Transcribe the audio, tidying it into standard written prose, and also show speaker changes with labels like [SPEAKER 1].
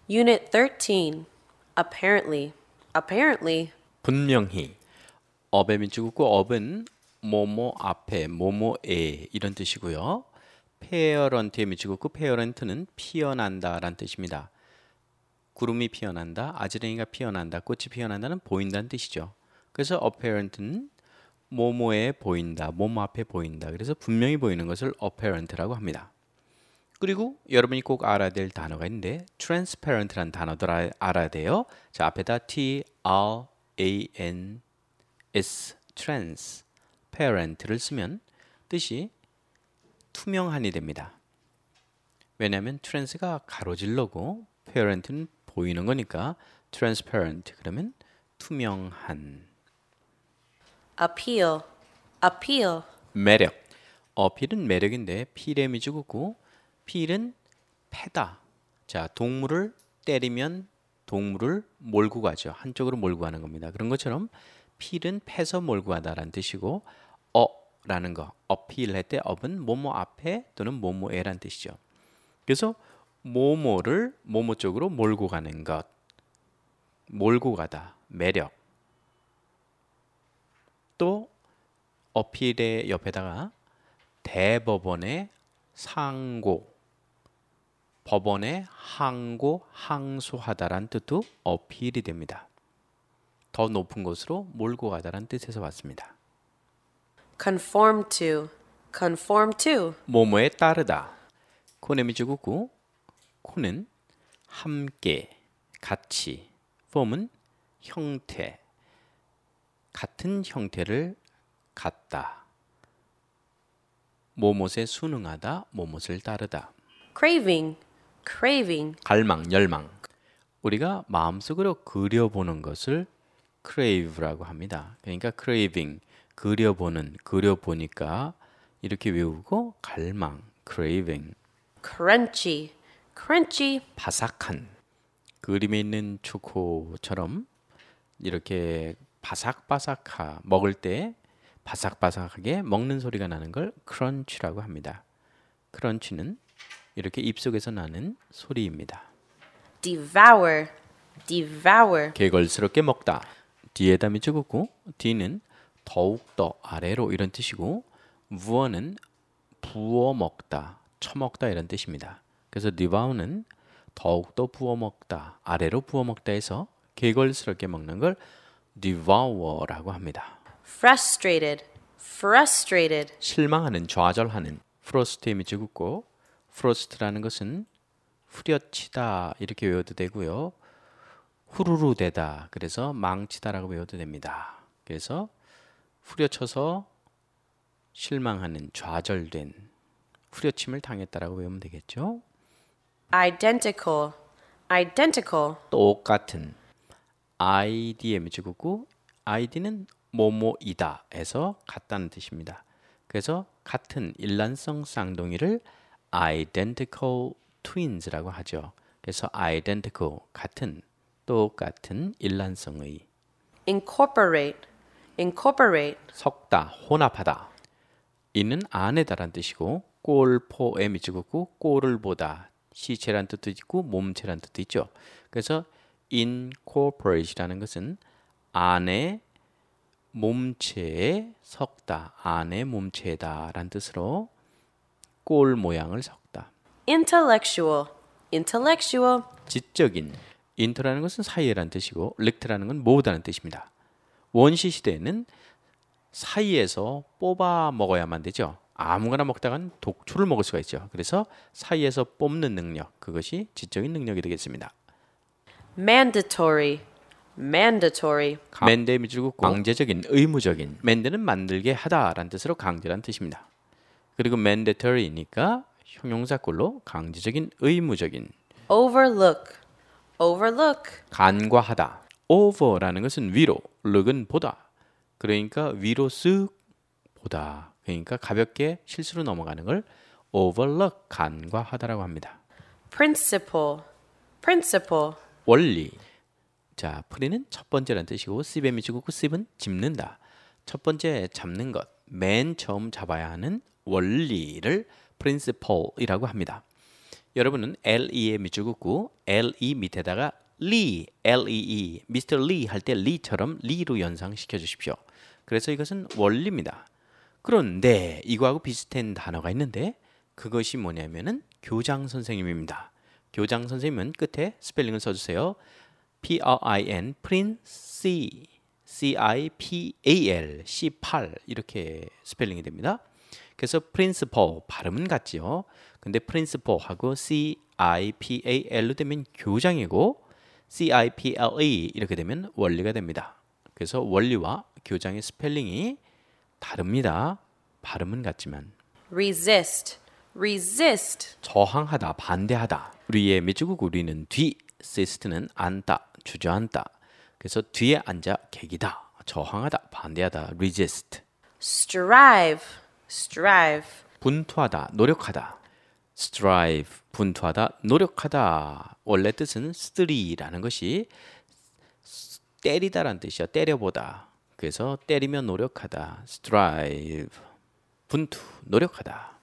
[SPEAKER 1] Unit 13. Apparently. Apparently.
[SPEAKER 2] 분명히. 업의 민주국구 업은 뭐뭐 앞에, 뭐뭐에 이런 뜻이고요. 페어런트의 민주국구 페어런트는 피어난다 라는 뜻입니다. 구름이 피어난다, 아지랭이가 피어난다, 꽃이 피어난다는 보인다는 뜻이죠. 그래서 apparent는 뭐뭐에 보인다, 뭐뭐 앞에 보인다. 그래서 분명히 보이는 것을 apparent라고 합니다. 그리고 여러분이 꼭 알아야 될 단어가 있는데 transparent라는 단어도 알아야 돼요. 자, 앞에다 T-R-A-N-S transparent를 쓰면 뜻이 투명한이 됩니다. 왜냐하면 trans가 가로질러고 parent는 보이는 거니까 transparent 그러면 투명한.
[SPEAKER 1] Appeal. Appeal.
[SPEAKER 2] 매력. 어필은 매력인데 필의 미주국고 필은 패다. 자, 동물을 때리면 동물을 몰고 가죠. 한쪽으로 몰고 가는 겁니다. 그런 것처럼 필은 패서 몰고 가다라는 뜻이고 라는 거, 어필할 때 업은 뭐뭐 앞에 또는 뭐뭐에라는 뜻이죠. 그래서 뭐뭐를 뭐뭐 쪽으로 몰고 가는 것, 몰고 가다, 매력. 또 어필의 옆에다가 대법원의 상고, 법원의 항고, 항소하다라는 뜻도 어필이 됩니다. 더 높은 곳으로 몰고 가다라는 뜻에서 왔습니다.
[SPEAKER 1] Conform to. Conform to.
[SPEAKER 2] 뭐뭐에 따르다. 코네미주국구 코는 함께, 같이, form은 형태, 같은 형태를 갖다. 뭐뭇에 순응하다, 뭐뭇을 따르다.
[SPEAKER 1] Craving. Craving.
[SPEAKER 2] 갈망, 열망. 우리가 마음속으로 그려보는 것을 crave라고 합니다. 그러니까 craving, 그려보는, 그려보니까 이렇게 외우고 갈망, craving.
[SPEAKER 1] Crunchy. Crunchy.
[SPEAKER 2] 바삭한. 그림에 있는 초코처럼 이렇게 바삭바삭하 먹을 때 바삭바삭하게 먹는 소리가 나는 걸 크런치라고 합니다. 크런치는 이렇게 입속에서 나는 소리입니다.
[SPEAKER 1] Devour. Devour.
[SPEAKER 2] 개걸스럽게 먹다. 뒤에다 밑줄긋고 D는 더욱더 아래로 이런 뜻이고 부어는 부어 먹다, 처먹다 이런 뜻입니다. 그래서 devour는 더욱더 부어 먹다, 아래로 부어 먹다 해서 개걸스럽게 먹는 걸 devour라고 합니다.
[SPEAKER 1] Frustrated. Frustrated.
[SPEAKER 2] 실망하는, 좌절하는. frost에 밑줄 긋고 frost라는 것은 후려치다 이렇게 외워도 되고요. 후루루 되다. 그래서 망치다라고 외워도 됩니다. 그래서 후려쳐서 실망하는, 좌절된, 후려침을 당했다라고 외우면 되겠죠.
[SPEAKER 1] Identical. Identical.
[SPEAKER 2] 똑같은. id에 밑줄 긋고 id는 뭐뭐이다 해서 같다는 뜻입니다. 그래서 같은 일란성 쌍둥이를 identical twins라고 하죠. 그래서 identical 같은, 똑같은 일란성의.
[SPEAKER 1] Incorporate. Incorporate.
[SPEAKER 2] 섞다, 혼합하다. 이는 안에다라는 뜻이고 꼴포에 밑줄 긋고 꼴을 보다, 시체란 뜻도 있고 몸체란 뜻도 있죠. 그래서 incorporate이라는 것은 안에 몸체에 섞다, 안에 몸체다라는 뜻으로 꼴 모양을 섞다.
[SPEAKER 1] Intellectual. Intellectual.
[SPEAKER 2] 지적인. 인터라는 것은 사이에라는 뜻이고 렉트라는 건 모으다는 뜻입니다. 원시 시대에는 사이에서 뽑아 먹어야만 되죠. 아무거나 먹다간 독초를 먹을 수가 있죠. 그래서 사이에서 뽑는 능력, 그것이 지적인 능력이 되겠습니다.
[SPEAKER 1] Mandatory. Mandatory.
[SPEAKER 2] 맨데의 밑줄 긋고 강제적인, 의무적인. 맨데는 만들게 하다라는 뜻으로 강제라는 뜻입니다. 그리고 mandatory니까 형용사꼴로 강제적인, 의무적인.
[SPEAKER 1] Overlook. Overlook.
[SPEAKER 2] 간과하다. over라는 것은 위로, look은 보다. 그러니까 위로 쓱 보다. 그러니까 가볍게 실수로 넘어가는 걸 overlook, 간과하다라고 합니다.
[SPEAKER 1] Principle. Principle.
[SPEAKER 2] 원리. 자, 프리는 첫 번째라는 뜻이고 씹에 밑줄 긋고 씹은 짚는다. 첫 번째 잡는 것, 맨 처음 잡아야 하는 원리를 principle이라고 합니다. 여러분은 LE의 밑줄 긋고 LE 밑에다가 리, LEE, 미스터 리 할 때 리처럼 리로 연상시켜 주십시오. 그래서 이것은 원리입니다. 그런데 이거하고 비슷한 단어가 있는데 그것이 뭐냐면은 교장 선생님입니다. 교장 선생님은 끝에 스펠링을 써주세요. PRIN, Prince, CIPAL, C8 이렇게 스펠링이 됩니다. 그래서 principal 발음은 같지요. 근데 principal하고 CIPAL로 되면 교장이고 CIPLE 이렇게 되면 원리가 됩니다. 그래서 원리와 교장의 스펠링이 다릅니다. 발음은 같지만
[SPEAKER 1] resist, resist,
[SPEAKER 2] 저항하다, 반대하다. 우리의 밑줄국 우리는 뒤, resist는 앉다, 주저앉다. 그래서 뒤에 앉아 계기다, 저항하다, 반대하다, resist.
[SPEAKER 1] strive, strive,
[SPEAKER 2] 분투하다, 노력하다. strive, 분투하다, 노력하다. 원래 뜻은 스트리라는 것이 때리다라는 뜻이야. 때려보다. 그래서 때리며 노력하다. strive, 분투, 노력하다.